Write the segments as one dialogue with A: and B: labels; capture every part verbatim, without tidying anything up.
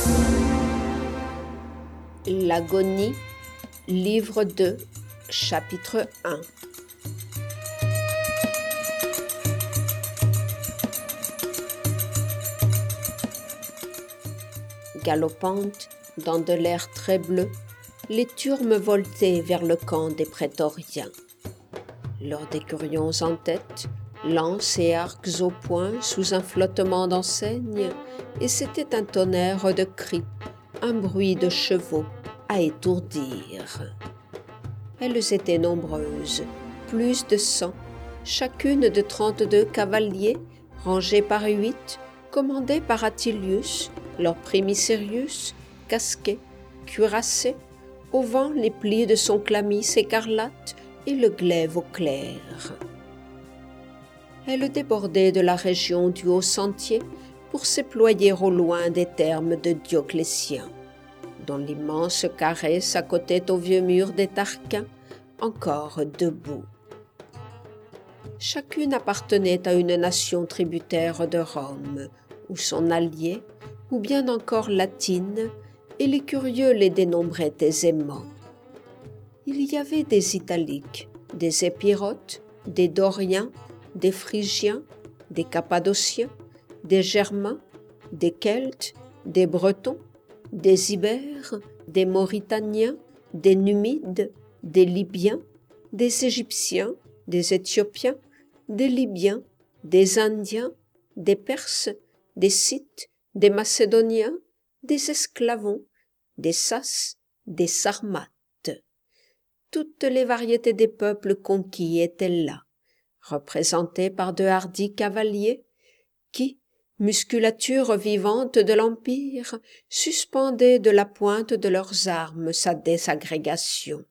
A: L'agonie, livre deux, chapitre un. Galopantes, dans de l'air très bleu, les turmes voltaient vers le camp des prétoriens. Leurs décurions en tête, lances et arcs au poing sous un flottement d'enseignes, et c'était un tonnerre de cris, un bruit de chevaux à étourdir. Elles étaient nombreuses, plus de cent, chacune de trente-deux cavaliers, rangés par huit, commandés par Attilius, leur primicerius, casqués, cuirassés, au vent les plis de son chlamys écarlate et le glaive au clair. Elle débordait de la région du Haut-Sentier pour s'éployer au loin des thermes de Dioclétien, dont l'immense carré s'accotait au vieux mur des Tarquins, encore debout. Chacune appartenait à une nation tributaire de Rome, ou son allié, ou bien encore latine, et les curieux les dénombraient aisément. Il y avait des Italiques, des Épirotes, des Doriens, des Phrygiens, des Cappadociens, des Germains, des Celtes, des Bretons, des Ibères, des Mauritaniens, des Numides, des Libyens, des Égyptiens, des Éthiopiens, des Libyens, des Indiens, des Perses, des Scythes, des Macédoniens, des Esclavons, des Sas, des Sarmates. Toutes les variétés des peuples conquis étaient là, représentés par de hardis cavaliers qui, musculature vivante de l'Empire, suspendaient de la pointe de leurs armes sa désagrégation.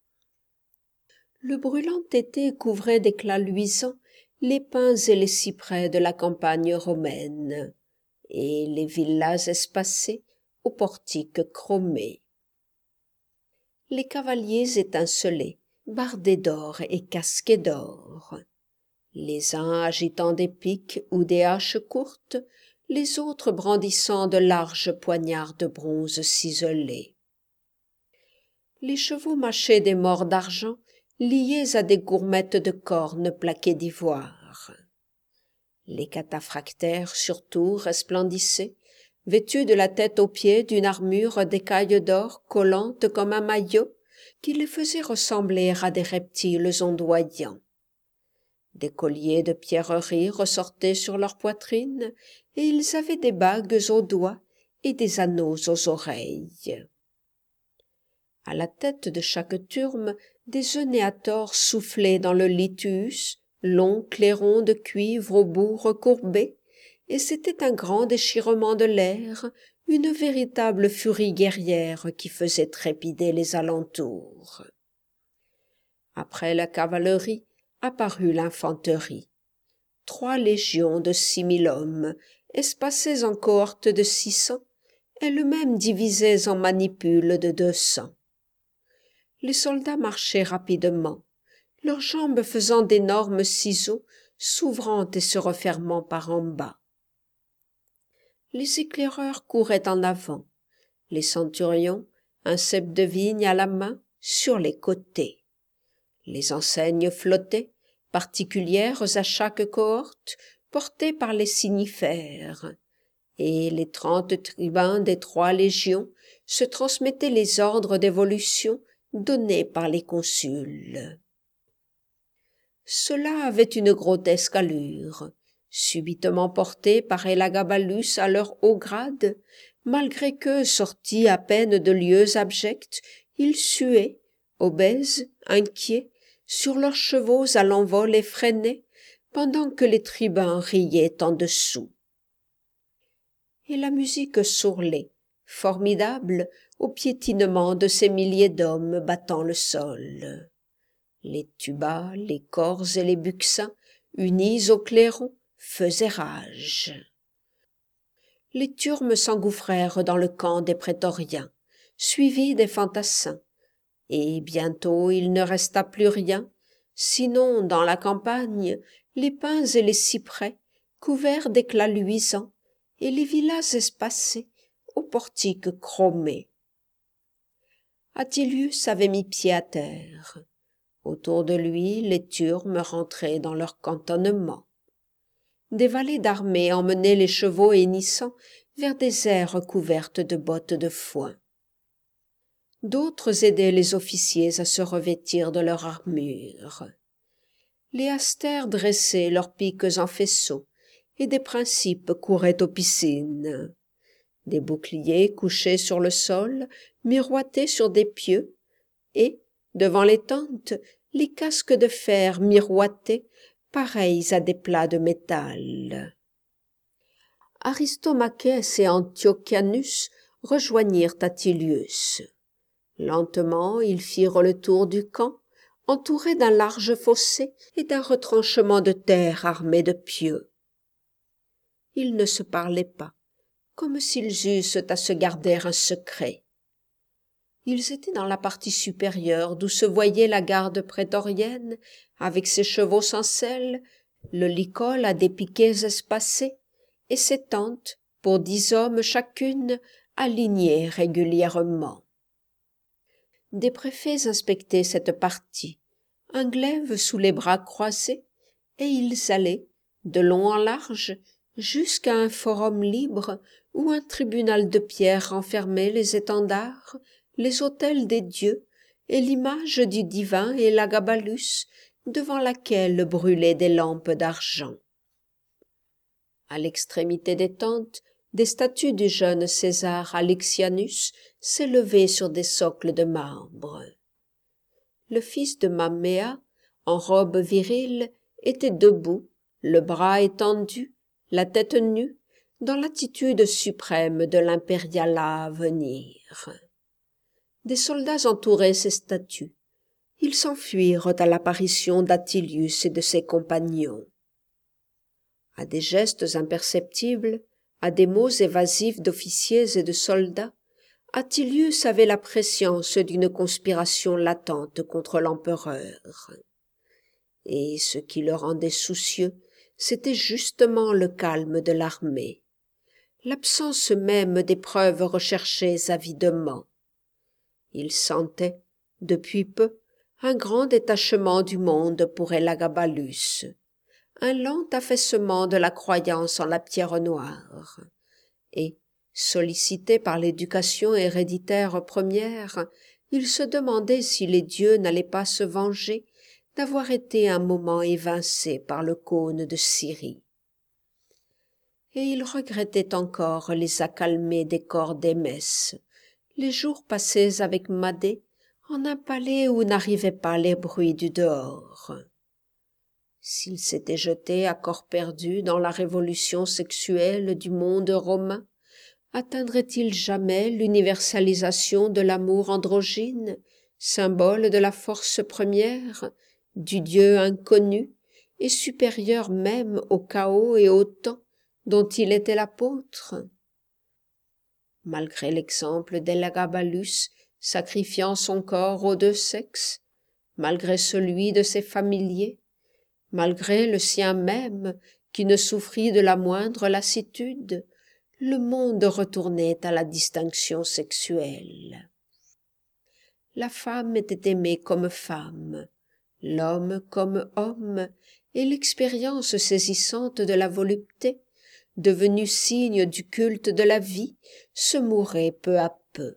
A: Le brûlant été couvrait d'éclats luisants les pins et les cyprès de la campagne romaine, et les villas espacées aux portiques chromés. Les cavaliers étincelaient, bardés d'or et casqués d'or, les uns agitant des piques ou des haches courtes, les autres brandissant de larges poignards de bronze ciselés. Les chevaux mâchaient des mors d'argent, liés à des gourmettes de cornes plaquées d'ivoire. Les cataphractaires surtout resplendissaient, vêtus de la tête aux pieds d'une armure d'écailles d'or collante comme un maillot, qui les faisait ressembler à des reptiles ondoyants. Des colliers de pierreries ressortaient sur leur poitrine, et ils avaient des bagues aux doigts et des anneaux aux oreilles. À la tête de chaque turme, des eunéators soufflaient dans le lituus, long clairon de cuivre au bout recourbé, et c'était un grand déchirement de l'air, une véritable furie guerrière qui faisait trépider les alentours. Après la cavalerie apparut l'infanterie. Trois légions de six mille hommes, espacées en cohortes de six cents, elles-mêmes divisées en manipules de deux cents. Les soldats marchaient rapidement, leurs jambes faisant d'énormes ciseaux, s'ouvrant et se refermant par en bas. Les éclaireurs couraient en avant, les centurions, un cep de vigne à la main, sur les côtés. Les enseignes flottaient, particulières à chaque cohorte, portées par les signifères, et les trente tribuns des trois légions se transmettaient les ordres d'évolution donnés par les consuls. Ceux-là avaient une grotesque allure, subitement portés par Élagabalus à leur haut grade, malgré que, sortis à peine de lieux abjects, ils suaient, obèses, inquiets, sur leurs chevaux à l'envol effréné, pendant que les tribuns riaient en dessous. Et la musique sourlait, formidable, au piétinement de ces milliers d'hommes battant le sol. Les tubas, les cors et les buccins, unis au clairon, faisaient rage. Les turmes s'engouffrèrent dans le camp des prétoriens, suivis des fantassins, et bientôt il ne resta plus rien, sinon dans la campagne, les pins et les cyprès, couverts d'éclats luisants, et les villas espacées, au portique chromé. Attilius avait mis pied à terre. Autour de lui, les turmes rentraient dans leur cantonnement. Des valets d'armée emmenaient les chevaux hennissants vers des aires couvertes de bottes de foin. D'autres aidaient les officiers à se revêtir de leur armure. Les astères dressaient leurs piques en faisceaux, et des principes couraient aux piscines. Des boucliers couchés sur le sol miroitaient sur des pieux, et, devant les tentes, les casques de fer miroitaient, pareils à des plats de métal. Aristomachès et Antiochianus rejoignirent Attilius. Lentement, ils firent le tour du camp, entourés d'un large fossé et d'un retranchement de terre armé de pieux. Ils ne se parlaient pas, comme s'ils eussent à se garder un secret. Ils étaient dans la partie supérieure d'où se voyait la garde prétorienne, avec ses chevaux sans selle, le lycole à des piquets espacés, et ses tentes, pour dix hommes chacune, alignées régulièrement. Des préfets inspectaient cette partie, un glaive sous les bras croisés, et ils allaient, de long en large, jusqu'à un forum libre où un tribunal de pierre renfermait les étendards, les autels des dieux et l'image du divin Elagabalus, devant laquelle brûlaient des lampes d'argent. À l'extrémité des tentes, des statues du jeune César Alexianus s'élevaient sur des socles de marbre. Le fils de Mamméa, en robe virile, était debout, le bras étendu, la tête nue, dans l'attitude suprême de l'impérialat à venir. Des soldats entouraient ces statues. Ils s'enfuirent à l'apparition d'Attilius et de ses compagnons. À des gestes imperceptibles, à des mots évasifs d'officiers et de soldats, Attilius avait la prescience d'une conspiration latente contre l'empereur. Et ce qui le rendait soucieux, c'était justement le calme de l'armée, l'absence même des preuves recherchées avidement. Il sentait, depuis peu, un grand détachement du monde pour Elagabalus, un lent affaissement de la croyance en la pierre noire, et, sollicité par l'éducation héréditaire première, il se demandait si les dieux n'allaient pas se venger d'avoir été un moment évincé par le cône de Syrie. Et il regrettait encore les accalmés des corps d'Émès, les jours passés avec Madé, en un palais où n'arrivaient pas les bruits du dehors. S'il s'était jeté à corps perdu dans la révolution sexuelle du monde romain, atteindrait-il jamais l'universalisation de l'amour androgyne, symbole de la force première, du Dieu inconnu et supérieur même au chaos et au temps dont il était l'apôtre? Malgré l'exemple d'Elagabalus sacrifiant son corps aux deux sexes, malgré celui de ses familiers, malgré le sien même qui ne souffrit de la moindre lassitude, le monde retournait à la distinction sexuelle. La femme était aimée comme femme, l'homme comme homme, et l'expérience saisissante de la volupté, devenue signe du culte de la vie, se mourait peu à peu.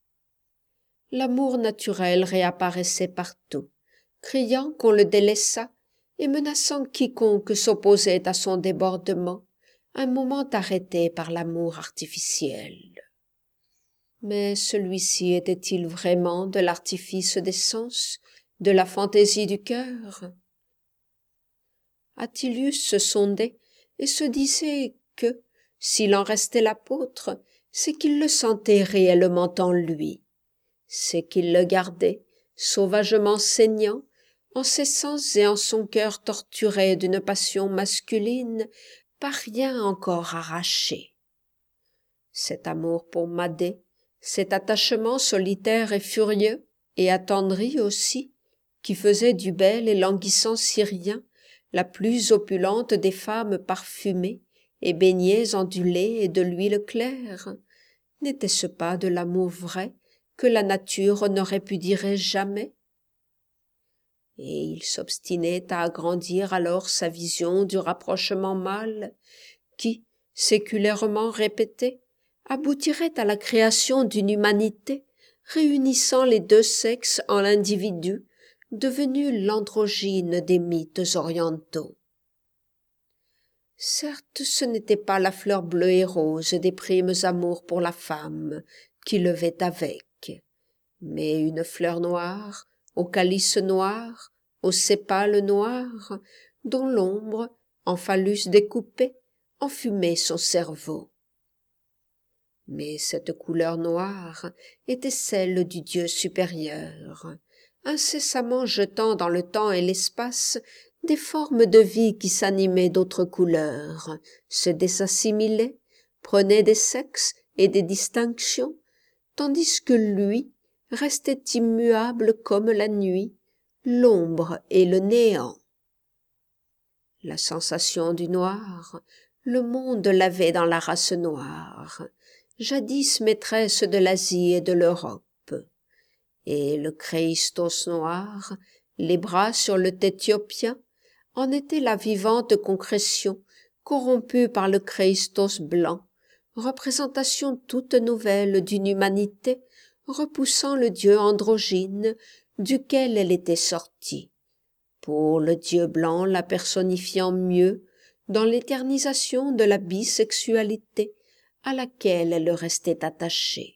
A: L'amour naturel réapparaissait partout, criant qu'on le délaissât et menaçant quiconque s'opposait à son débordement, un moment arrêté par l'amour artificiel. Mais celui-ci était-il vraiment de l'artifice des sens, de la fantaisie du cœur? Attilius se sondait et se disait que, s'il en restait l'apôtre, c'est qu'il le sentait réellement en lui, c'est qu'il le gardait, sauvagement saignant, en ses sens et en son cœur torturé d'une passion masculine, pas rien encore arraché. Cet amour pour Madé, cet attachement solitaire et furieux, et attendri aussi, qui faisait du bel et languissant Syrien la plus opulente des femmes parfumées et baignées en du lait et de l'huile claire, N'était-ce pas de l'amour vrai que la nature n'aurait pu dire jamais? Et il s'obstinait à agrandir alors sa vision du rapprochement mâle, qui, séculairement répété, aboutirait à la création d'une humanité réunissant les deux sexes en l'individu, devenu l'androgyne des mythes orientaux. Certes, ce n'était pas la fleur bleue et rose des primes amours pour la femme qui levait avec, mais une fleur noire, au calice noir, aux sépales noirs, dont l'ombre, en phallus découpé, enfumait son cerveau. Mais cette couleur noire était celle du Dieu supérieur, incessamment jetant dans le temps et l'espace des formes de vie qui s'animaient d'autres couleurs, se désassimilaient, prenaient des sexes et des distinctions, tandis que lui restait immuable comme la nuit, l'ombre et le néant. La sensation du noir, le monde l'avait dans la race noire, jadis maîtresse de l'Asie et de l'Europe. Et le Créistos noir, les bras sur le Éthiopien, en était la vivante concrétion, corrompue par le Créistos blanc, représentation toute nouvelle d'une humanité repoussant le Dieu androgyne duquel elle était sortie, pour le Dieu blanc la personnifiant mieux dans l'éternisation de la bisexualité à laquelle elle restait attachée.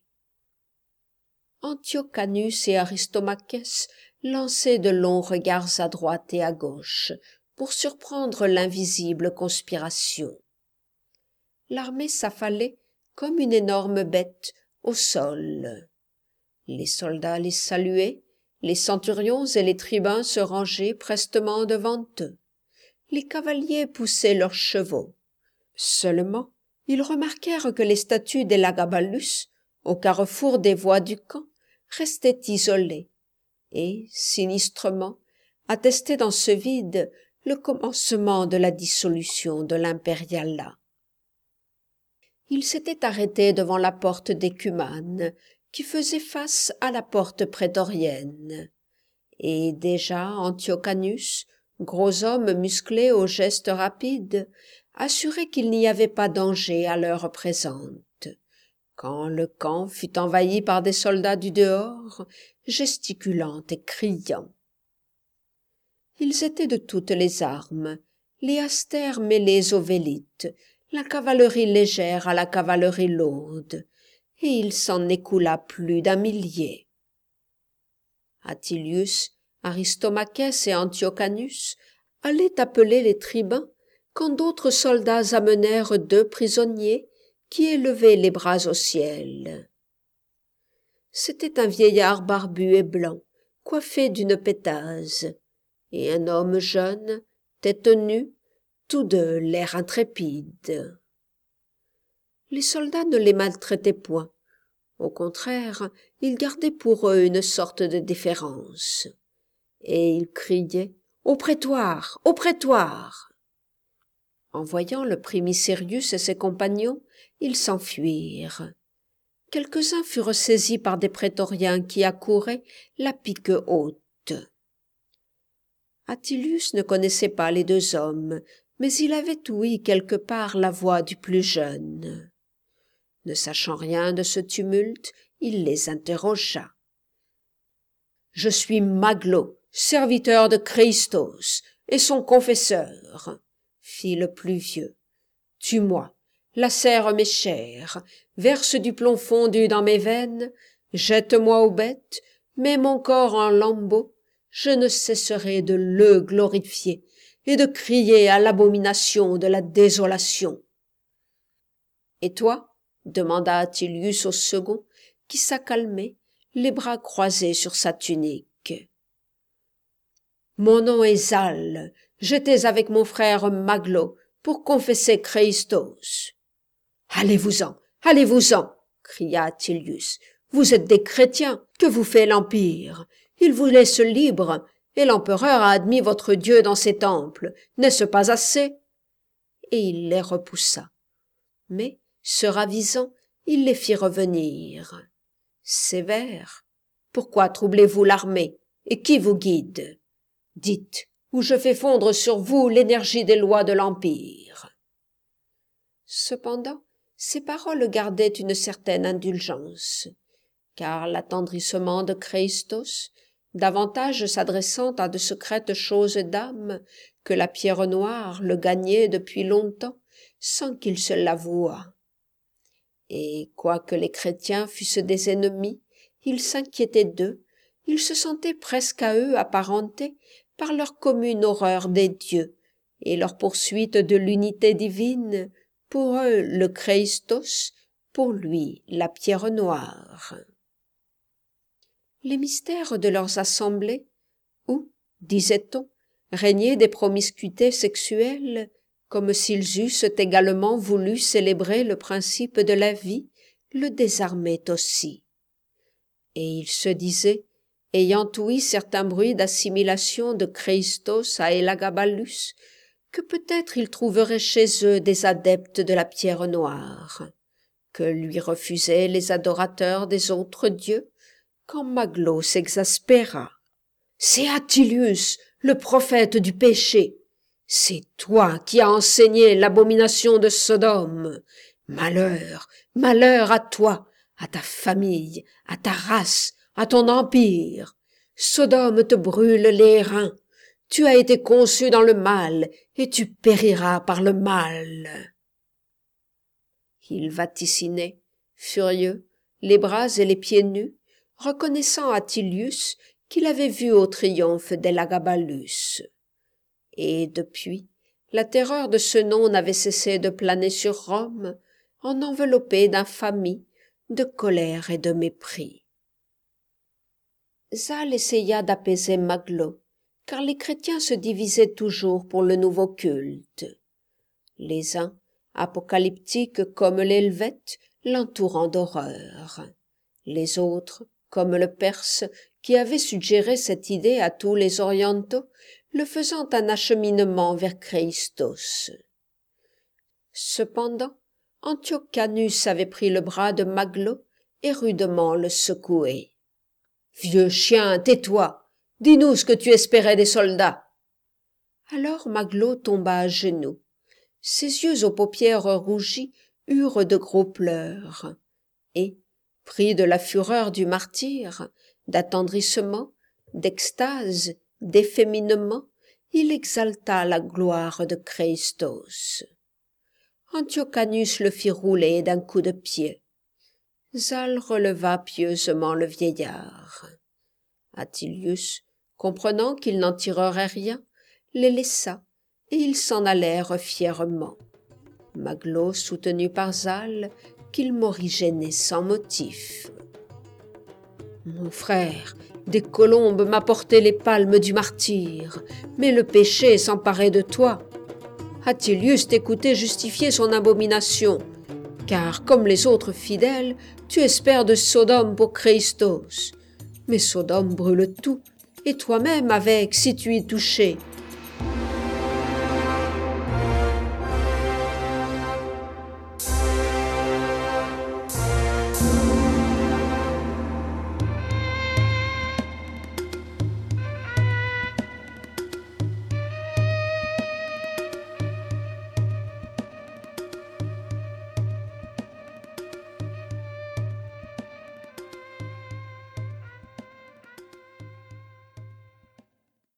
A: Antiocanus et Aristomachès lançaient de longs regards à droite et à gauche pour surprendre l'invisible conspiration. L'armée s'affalait comme une énorme bête au sol. Les soldats les saluaient, les centurions et les tribuns se rangeaient prestement devant eux. Les cavaliers poussaient leurs chevaux. Seulement, ils remarquèrent que les statues d'Elagabalus, au carrefour des voies du camp, restaient isolées, et, sinistrement, attestaient dans ce vide le commencement de la dissolution de l'impérialat. Ils s'étaient arrêtés devant la porte d'Écumane, qui faisait face à la porte prétorienne, et déjà Antiocanus, gros homme musclé aux gestes rapides, assurait qu'il n'y avait pas danger à l'heure présente, quand le camp fut envahi par des soldats du dehors, gesticulant et criant. Ils étaient de toutes les armes, les astères mêlés aux vélites, la cavalerie légère à la cavalerie lourde, et il s'en écoula plus d'un millier. Attilius, Aristomachès et Antiocanus allaient appeler les tribuns quand d'autres soldats amenèrent deux prisonniers qui élevaient les bras au ciel. C'était un vieillard barbu et blanc, coiffé d'une pétase, et un homme jeune, tête nue, tous deux l'air intrépide. Les soldats ne les maltraitaient point. Au contraire, ils gardaient pour eux une sorte de déférence. Et ils criaient « Au prétoire! Au prétoire !» En voyant le primicérius et ses compagnons, ils s'enfuirent. Quelques-uns furent saisis par des prétoriens qui accouraient, la pique haute. Attilius ne connaissait pas les deux hommes, mais il avait ouï quelque part la voix du plus jeune. Ne sachant rien de ce tumulte, il les interrogea. « Je suis Maglo, serviteur de Créistos, et son confesseur, » fit le plus vieux. « Tue-moi, lacère mes chairs, verse du plomb fondu dans mes veines, jette-moi aux bêtes, mets mon corps en lambeaux, je ne cesserai de le glorifier et de crier à l'abomination de la désolation. » « Et toi ?» demanda Attilius au second, qui s'accalmait, les bras croisés sur sa tunique. « Mon nom est Zal, j'étais avec mon frère Maglo pour confesser Créistos. »« Allez-vous-en, allez-vous-en » cria Attilius. « Vous êtes des chrétiens, que vous fait l'Empire? Il vous laisse libre, et l'empereur a admis votre Dieu dans ses temples, n'est-ce pas assez ?» Et il les repoussa. Mais, se ravisant, il les fit revenir. Sévère, pourquoi troublez-vous l'armée, et qui vous guide? Dites, ou je fais fondre sur vous l'énergie des lois de l'Empire. Cependant, ces paroles gardaient une certaine indulgence, car l'attendrissement de Créistos, davantage s'adressant à de secrètes choses d'âme, que la pierre noire le gagnait depuis longtemps, sans qu'il se l'avouât. Et quoique les chrétiens fussent des ennemis, il s'inquiétait d'eux, il se sentait presque à eux apparentés par leur commune horreur des dieux et leur poursuite de l'unité divine, pour eux le Créistos, pour lui la pierre noire. Les mystères de leurs assemblées, où, disait-on, régnaient des promiscuités sexuelles, comme s'ils eussent également voulu célébrer le principe de la vie, le désarmaient aussi. Et il se disait, ayant ouï certains bruits d'assimilation de Créistos à Élagabalus, que peut-être il trouverait chez eux des adeptes de la pierre noire, que lui refusaient les adorateurs des autres dieux, quand Maglot s'exaspéra. « C'est Attilius, le prophète du péché. C'est toi qui as enseigné l'abomination de Sodome. Malheur, malheur à toi, à ta famille, à ta race, à ton empire. Sodome te brûle les reins. Tu as été conçu dans le mal, et tu périras par le mal. » Il vaticinait, furieux, les bras et les pieds nus, reconnaissant Attilius qu'il avait vu au triomphe d'Élagabalus. Et depuis, la terreur de ce nom n'avait cessé de planer sur Rome, en enveloppée d'infamie, de colère et de mépris. Zal essaya d'apaiser Maglot, car les chrétiens se divisaient toujours pour le nouveau culte. Les uns, apocalyptiques comme l'Helvète, l'entourant d'horreur. Les autres, comme le Perse, qui avait suggéré cette idée à tous les orientaux, le faisant un acheminement vers Créistos. Cependant, Antiocanus avait pris le bras de Maglot et rudement le secoué. « Vieux chien, tais-toi! Dis-nous ce que tu espérais des soldats !» Alors Maglot tomba à genoux. Ses yeux aux paupières rougies eurent de gros pleurs, et, pris de la fureur du martyre, d'attendrissement, d'extase, d'efféminement, il exalta la gloire de Créistos. Antiocanus le fit rouler d'un coup de pied. Zal releva pieusement le vieillard. Attilius, comprenant qu'il n'en tirerait rien, les laissa, et ils s'en allèrent fièrement. Maglot soutenu par Zal, qu'il morigénait sans motif. « Mon frère, des colombes m'apportaient les palmes du martyre, mais le péché s'emparait de toi. Attilius t'écoutait justifier son abomination, car, comme les autres fidèles, tu espères de Sodome pour Créistos. Mais Sodome brûle tout, et toi-même avec, si tu y touchais,